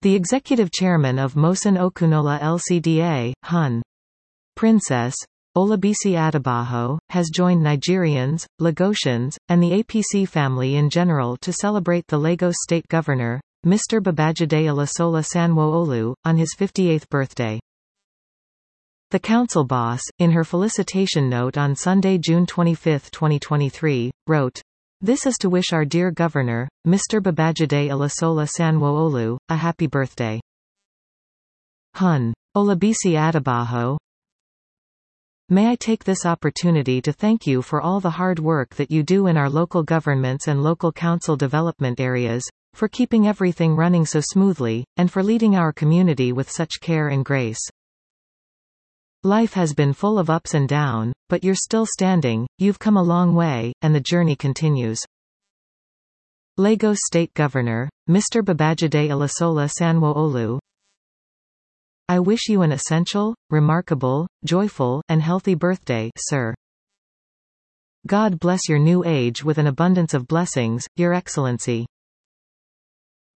The executive chairman of Mosun Okunola LCDA, Hun. Princess Olabisi Adebayo, has joined Nigerians, Lagosians, and the APC family in general to celebrate the Lagos State Governor, Mr. Babajide Olasola Sanwo-Olu, on his 58th birthday. The council boss, in her felicitation note on Sunday, June 25, 2023, wrote, "This is to wish our dear Governor, Mr. Babajide Olasola Sanwo-Olu, a happy birthday." Hun. Olabisi Adebayo. May I take this opportunity to thank you for all the hard work that you do in our local governments and local council development areas, for keeping everything running so smoothly, and for leading our community with such care and grace. Life has been full of ups and downs, but you're still standing, you've come a long way, and the journey continues. Lagos State Governor, Mr. Babajide Olasola Sanwo-Olu. I wish you an essential, remarkable, joyful, and healthy birthday, sir. God bless your new age with an abundance of blessings, Your Excellency.